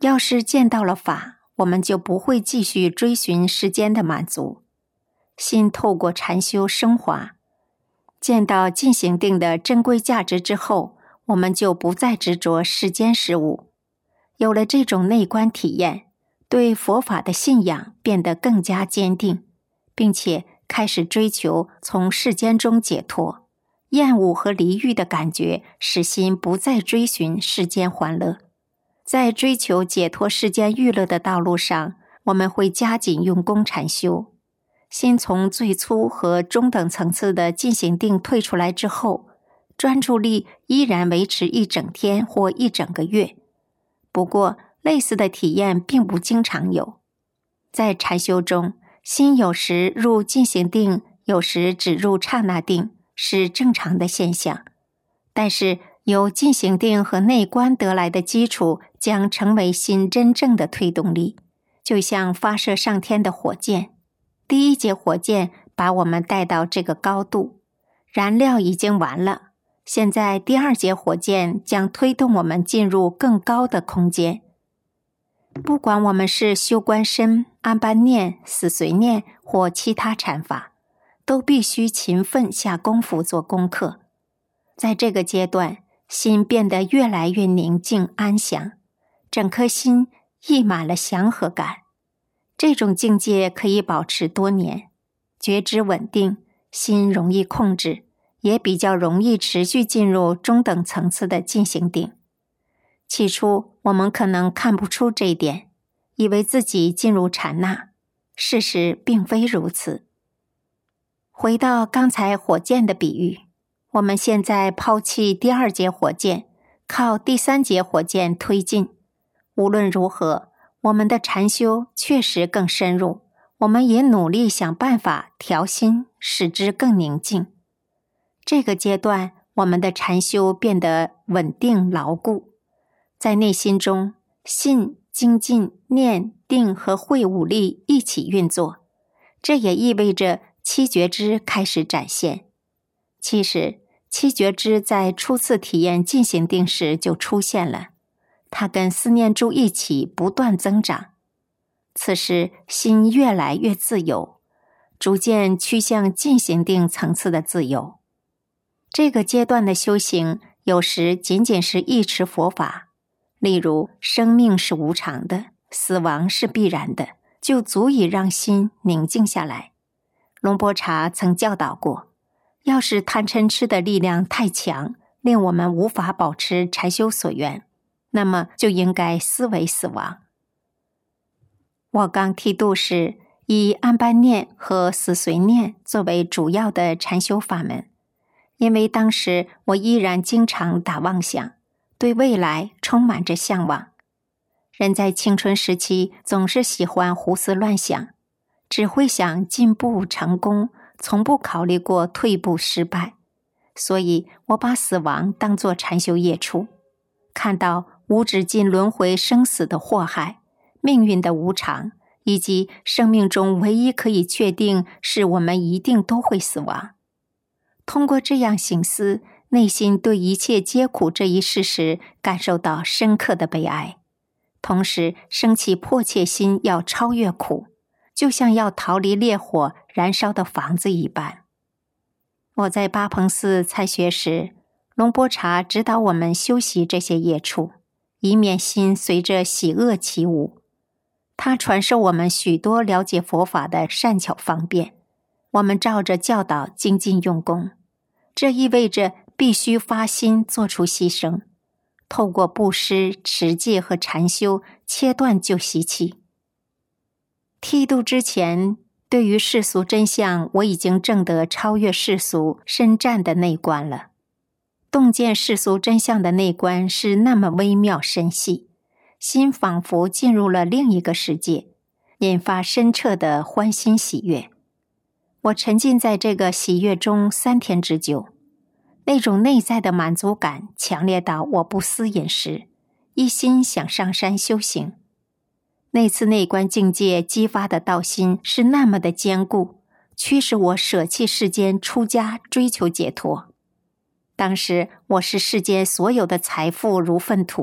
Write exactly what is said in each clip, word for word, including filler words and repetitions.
要是见到了法，我们就不会继续追寻世间的满足。心透过禅修升华，见到进行定的珍贵价值之后，我们就不再执着世间事物。有了这种内观体验，对佛法的信仰变得更加坚定，并且开始追求从世间中解脱。厌恶和离欲的感觉使心不再追寻世间欢乐。在追求解脱世间欲乐的道路上，我们会加紧用功禅修。心从最粗和中等层次的进行定退出来之后，专注力依然维持一整天或一整个月。不过，类似的体验并不经常有。在禅修中，心有时入进行定，有时只入刹那定，是正常的现象。但是，由进行定和内观得来的基础将成为心真正的推动力，就像发射上天的火箭。第一节火箭把我们带到这个高度，燃料已经完了，现在第二节火箭将推动我们进入更高的空间。不管我们是修观身、安般念、死随念或其他禅法，都必须勤奋下功夫做功课。在这个阶段，心变得越来越宁静安详，整颗心溢满了祥和感。这种境界可以保持多年，觉知稳定，心容易控制，也比较容易持续进入中等层次的进行定。起初我们可能看不出这一点，以为自己进入禅那，事实并非如此。回到刚才火箭的比喻，我们现在抛弃第二节火箭，靠第三节火箭推进。无论如何，我们的禅修确实更深入，我们也努力想办法调心，使之更宁静。这个阶段，我们的禅修变得稳定牢固，在内心中，信、精进、念、定和慧五力一起运作，这也意味着七觉支开始展现。其实，七觉支在初次体验进行定时就出现了，它跟思念住一起不断增长。此时心越来越自由，逐渐趋向进行定层次的自由。这个阶段的修行有时仅仅是一持佛法，例如生命是无常的，死亡是必然的，就足以让心宁静下来。龙波查曾教导过，要是贪嗔痴的力量太强，令我们无法保持禅修所缘，那么就应该思维死亡。我刚剃度时，以安般念和死随念作为主要的禅修法门，因为当时我依然经常打妄想，对未来充满着向往。人在青春时期总是喜欢胡思乱想，只会想进步成功，从不考虑过退步失败。所以我把死亡当作禅修业处，看到无止境轮回生死的祸害，命运的无常，以及生命中唯一可以确定是我们一定都会死亡。通过这样省思，内心对一切皆苦这一事实感受到深刻的悲哀，同时升起迫切心要超越苦，就像要逃离烈火燃烧的房子一般。我在巴蓬寺参学时，龙波查指导我们修习这些业处，以免心随着喜恶起舞。他传授我们许多了解佛法的善巧方便，我们照着教导精进用功。这意味着必须发心做出牺牲，透过布施、持戒和禅修切断旧习气。剃度之前，对于世俗真相，我已经证得超越世俗、深湛的内观了。洞见世俗真相的内观是那么微妙深细，心仿佛进入了另一个世界，引发深彻的欢欣喜悦。我沉浸在这个喜悦中三天之久，那种内在的满足感强烈到我不思饮食，一心想上山修行。那次内观境界激发的道心是那么的坚固，驱使我舍弃世间出家追求解脱。当时我视世间所有的财富如粪土，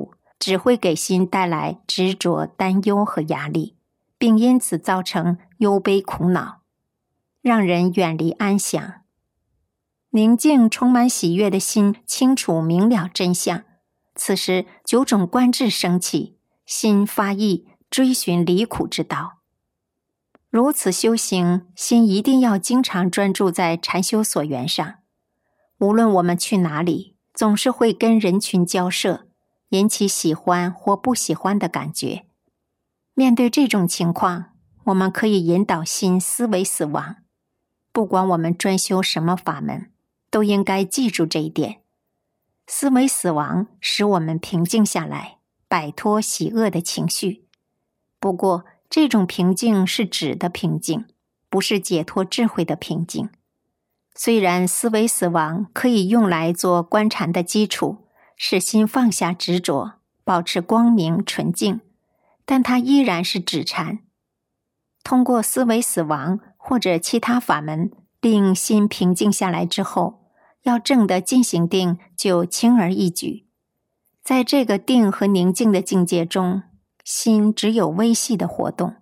只会给心带来执着、担忧和压力，并因此造成忧悲苦恼，让人远离安详。宁静充满喜悦的心清楚明了真相，此时九种观智升起，心发意追寻离苦之道。如此修行，心一定要经常专注在禅修所缘上。无论我们去哪里，总是会跟人群交涉，引起喜欢或不喜欢的感觉。面对这种情况，我们可以引导心思维死亡。不管我们专修什么法门，都应该记住这一点。思维死亡使我们平静下来，摆脱喜恶的情绪。不过，这种平静是指的平静，不是解脱智慧的平静。虽然思维死亡可以用来做观禅的基础，使心放下执着，保持光明纯净，但它依然是止禅。通过思维死亡或者其他法门令心平静下来之后，要证得进行定就轻而易举。在这个定和宁静的境界中，心只有微细的活动。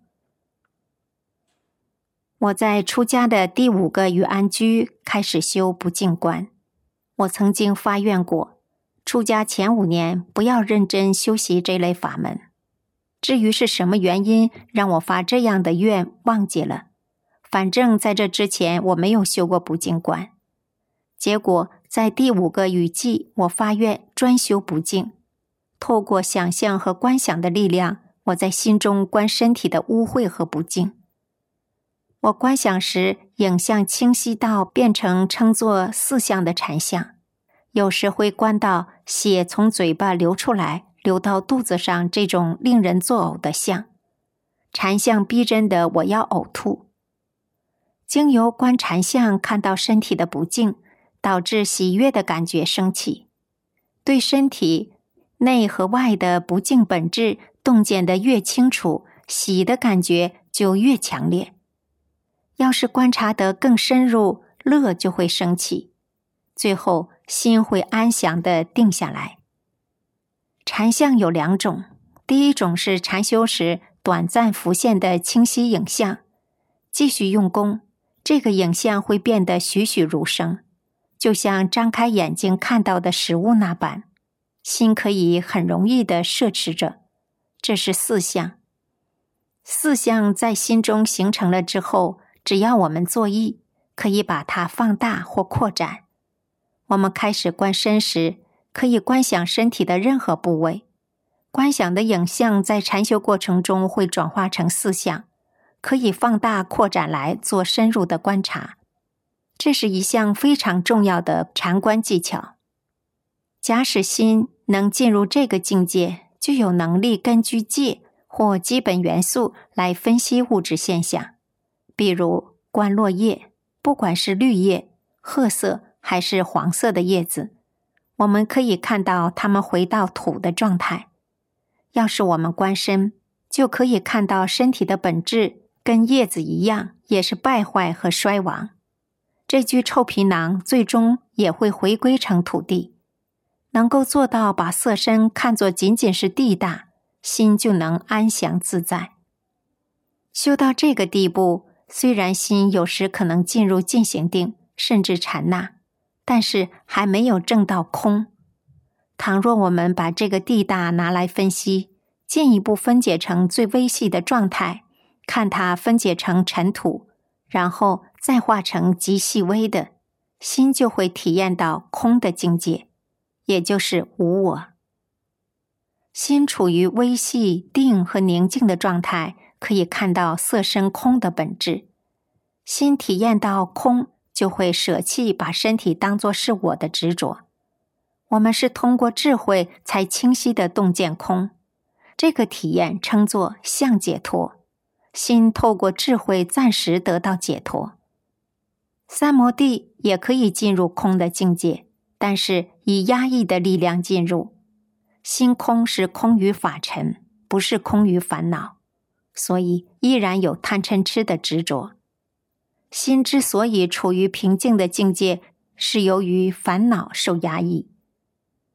我在出家的第五个雨安居开始修不净观。我曾经发愿过，出家前五年不要认真修习这类法门。至于是什么原因让我发这样的愿，忘记了。反正在这之前我没有修过不净观。结果在第五个雨季，我发愿专修不净。透过想象和观想的力量，我在心中观身体的污秽和不净。我观想时，影像清晰到变成称作四相的禅相，有时会观到血从嘴巴流出来，流到肚子上，这种令人作呕的相。禅相逼真的我要呕吐。经由观禅相看到身体的不净，导致喜悦的感觉升起，对身体内和外的不净本质洞见得越清楚，喜的感觉就越强烈。要是观察得更深入，乐就会升起，最后心会安详地定下来。禅相有两种，第一种是禅修时短暂浮现的清晰影像，继续用功，这个影像会变得栩栩如生，就像张开眼睛看到的食物那般，心可以很容易地摄持着。这是四相。四相在心中形成了之后，只要我们作意，可以把它放大或扩展。我们开始观身时，可以观想身体的任何部位。观想的影像在禅修过程中会转化成四相，可以放大扩展来做深入的观察。这是一项非常重要的禅观技巧。假使心能进入这个境界，就有能力根据界或基本元素来分析物质现象。比如观落叶，不管是绿叶、褐色还是黄色的叶子，我们可以看到它们回到土的状态。要是我们观身，就可以看到身体的本质跟叶子一样，也是败坏和衰亡。这具臭皮囊最终也会回归成土地。能够做到把色身看作仅仅是地大，心就能安详自在。修到这个地步，虽然心有时可能进入进行定，甚至禅那，但是还没有证到空。倘若我们把这个地大拿来分析，进一步分解成最微细的状态，看它分解成尘土，然后再化成极细微的，心就会体验到空的境界，也就是无我。心处于微细、定和宁静的状态，可以看到色身空的本质。心体验到空，就会舍弃把身体当作是我的执着。我们是通过智慧才清晰地洞见空，这个体验称作相解脱。心透过智慧暂时得到解脱。三摩地也可以进入空的境界，但是以压抑的力量进入。心空是空于法尘，不是空于烦恼，所以依然有贪嗔痴的执着。心之所以处于平静的境界，是由于烦恼受压抑。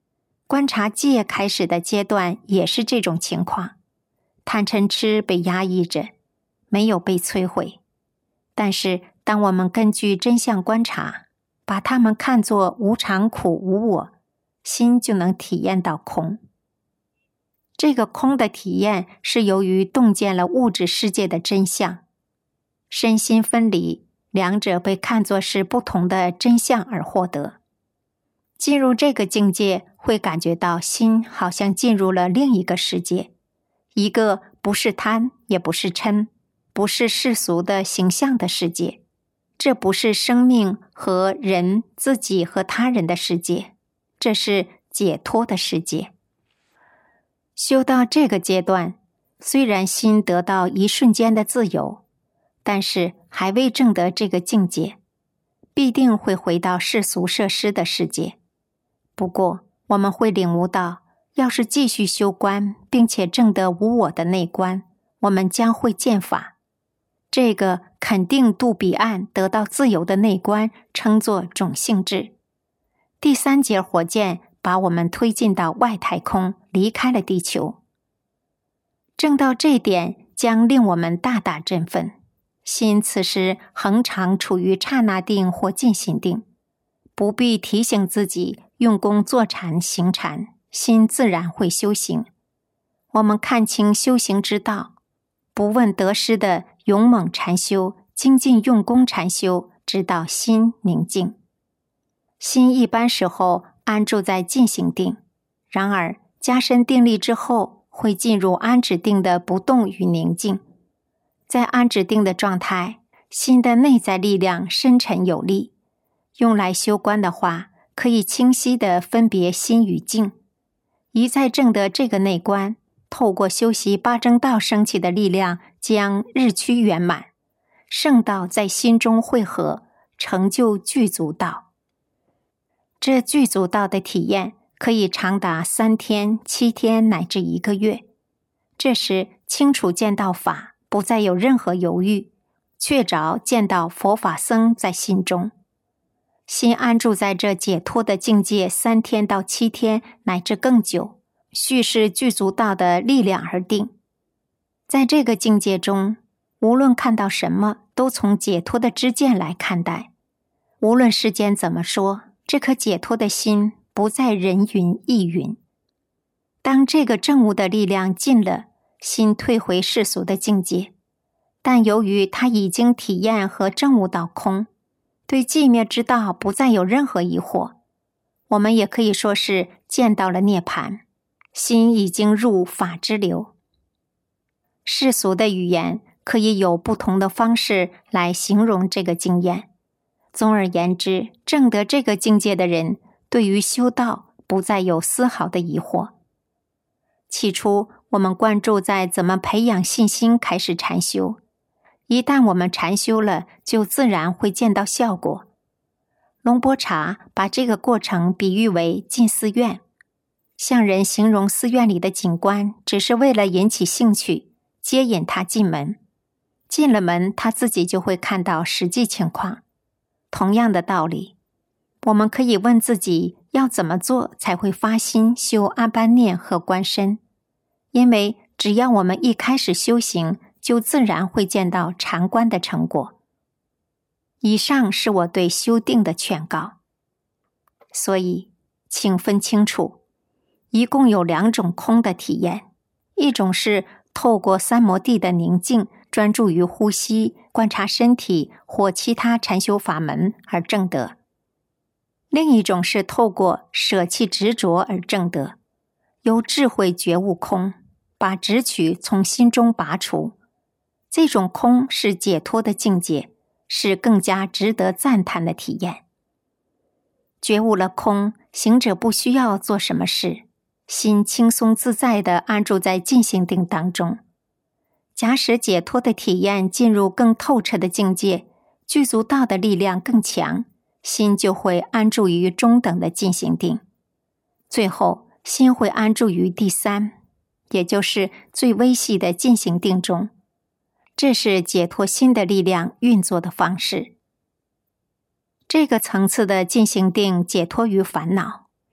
观察戒开始的阶段也是这种情况，贪嗔痴被压抑着，没有被摧毁。但是当我们根据真相观察，把它们看作无常苦无我，心就能体验到空。这个空的体验是由于洞见了物质世界的真相，身心分离，两者被看作是不同的真相而获得。进入这个境界，会感觉到心好像进入了另一个世界，一个不是贪也不是嗔，不是世俗的形象的世界。这不是生命和人自己和他人的世界，这是解脱的世界。修到这个阶段，虽然心得到一瞬间的自由，但是还未证得这个境界，必定会回到世俗设施的世界。不过我们会领悟到，要是继续修观并且证得无我的内观，我们将会见法。这个肯定渡彼岸得到自由的内观称作种性智。第三节火箭把我们推进到外太空，离开了地球。证到这点将令我们大大振奋，心此时恒常处于刹那定或进行定，不必提醒自己用功坐禅行禅，心自然会修行。我们看清修行之道，不问得失的勇猛禅修，精进用功禅修，直到心宁静。心一般时候安住在进行定，然而加深定力之后，会进入安止定的不动与宁静。在安止定的状态，心的内在力量深沉有力，用来修观的话，可以清晰地分别心与静。一再证得这个内观，透过修习八正道升起的力量将日趋圆满，圣道在心中汇合，成就具足道。这具足道的体验可以长达三天、七天乃至一个月。这时清楚见到法，不再有任何犹豫，确凿见到佛法僧在心中。心安住在这解脱的境界三天到七天乃至更久，蓄是具足道的力量而定。在这个境界中，无论看到什么，都从解脱的知见来看待。无论世间怎么说，这颗解脱的心不再人云亦云。当这个证悟的力量尽了，心退回世俗的境界，但由于他已经体验和证悟到空，对寂灭之道不再有任何疑惑，我们也可以说是见到了涅槃，心已经入法之流。世俗的语言可以有不同的方式来形容这个经验。总而言之，证得这个境界的人，对于修道不再有丝毫的疑惑。起初，我们关注在怎么培养信心开始禅修，一旦我们禅修了，就自然会见到效果。龙波查把这个过程比喻为进寺院，向人形容寺院里的景观，只是为了引起兴趣，接引他进门。进了门，他自己就会看到实际情况。同样的道理，我们可以问自己要怎么做才会发心修阿般念和观身，因为只要我们一开始修行，就自然会见到禅观的成果。以上是我对修定的劝告。所以请分清楚，一共有两种空的体验，一种是透过三摩地的宁静，专注于呼吸，观察身体或其他禅修法门而证得；另一种是透过舍弃执着而证得，由智慧觉悟空，把执取从心中拔除。这种空是解脱的境界，是更加值得赞叹的体验。觉悟了空，行者不需要做什么事，心轻松自在地安住在进行定当中。假使解脱的体验进入更透彻的境界，具足道的力量更强，心就会安住于中等的进行定。最后，心会安住于第三，也就是最微细的进行定中。这是解脱心的力量运作的方式。这个层次的进行定解脱于烦恼，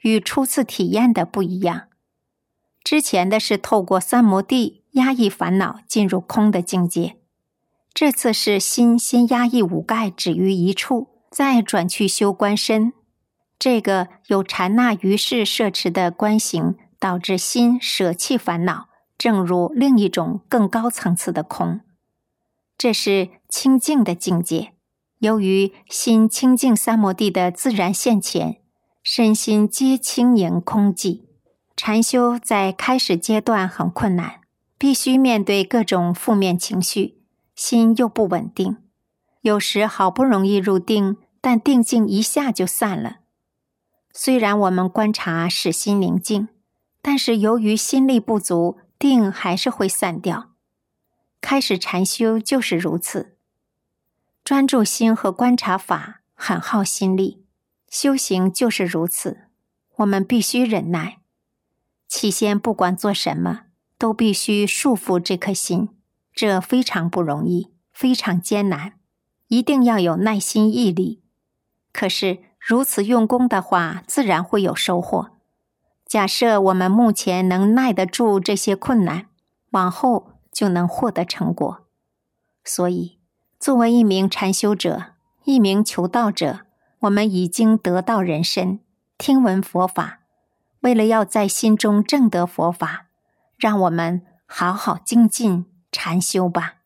与初次体验的不一样。之前的是透过三摩地压抑烦恼进入空的境界，这次是心先压抑五盖止于一处，再转去修观身。这个有禅那于事摄持的观行，导致心舍弃烦恼，正入另一种更高层次的空。这是清净的境界。由于心清净三摩地的自然现前，身心皆轻盈空寂。禅修在开始阶段很困难，必须面对各种负面情绪，心又不稳定。有时好不容易入定，但定境一下就散了。虽然我们观察使心宁静，但是由于心力不足，定还是会散掉。开始禅修就是如此。专注心和观察法很耗心力，修行就是如此，我们必须忍耐。起先不管做什么，都必须束缚这颗心，这非常不容易，非常艰难，一定要有耐心毅力。可是如此用功的话，自然会有收获。假设我们目前能耐得住这些困难，往后就能获得成果。所以作为一名禅修者，一名求道者，我们已经得到人身，听闻佛法，为了要在心中证得佛法，让我们好好精进禅修吧。